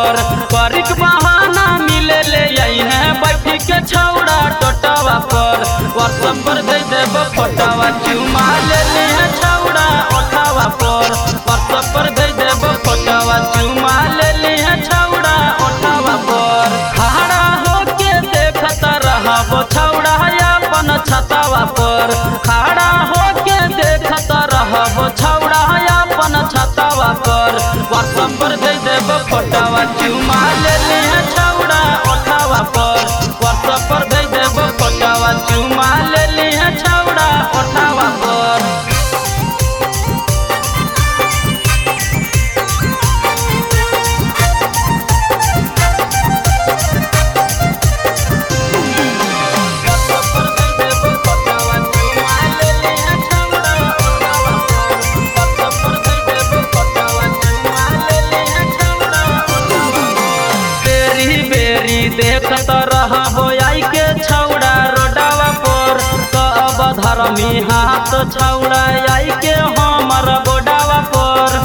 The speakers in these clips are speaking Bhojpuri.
पर परिक बहाना मिले ले है बैठी के छौड़ा टोटावा पर व्हाट्सएप पर दे देब फोटावा चुमा ले है छौड़ा ओठावा पर व्हाट्सएप पर दे देब फोटावा चुमा ले है छौड़ा ओठावा पर खड़ा होके देखता रहब छौड़ा अपन छतावा पर खड़ा होके देखता रहब छौड़ा अपन छतावा पर व्हाट्सएप पर दे देब फोटावा चुमा ले है छौड़ा ओठावा पर व्हाट्सएप पर दे देब फोटावा चुमा ले है छौड़ा ओठावा पर देखत रहबो आई के छौड़ा रोडावा पर कब धर्मी हाथ छौड़ा आई के हमर गोडावा पर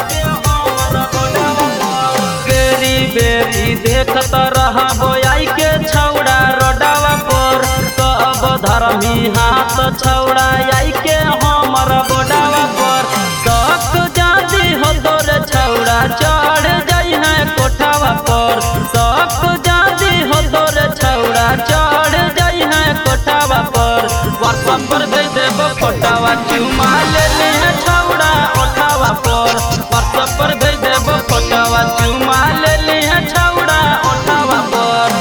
बेरी बेरी देखत रहबो आई के छौड़ा रोडावा पर कब धर्मी हाथ छौड़ा आई के हमर गोडावा पर तक जादी हो तोर छौड़ा चढ़ जाइ है कोठावा पर तक चढ़ जाइ है कोठावा पर व्हाट्सएप पर दे देब फोटावा चुमा ले है छौड़ा ओठावा पर व्हाट्सएप पर दे देब फोटावा चुमा ले है छौड़ा ओठावा पर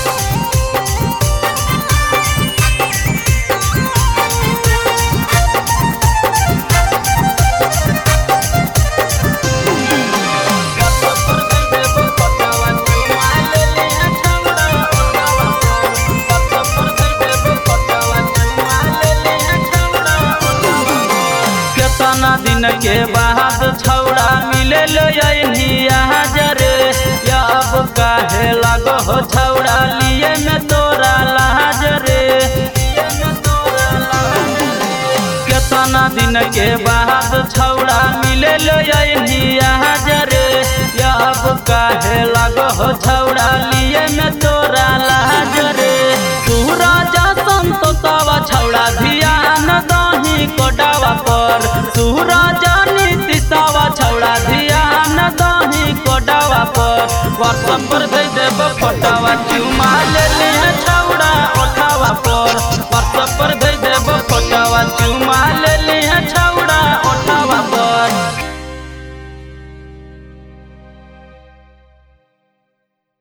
दिन के बाद छौड़ा मिले रे अब काहे लगो हो छौड़ा लिए में तोरा लाज रे केतना दिन के बाद छौड़ा मिले रे अब काहे लगो हो छौड़ा लिए में तोरा लाज रे सूरजा संतोषवा छौड़ा ध्यान दही कोटावा पर सूरजा नीतिशवा छौड़ा ध्यान दही कोटावा पर व्हाट्सएप पर दे देब फोटावा चुमा ले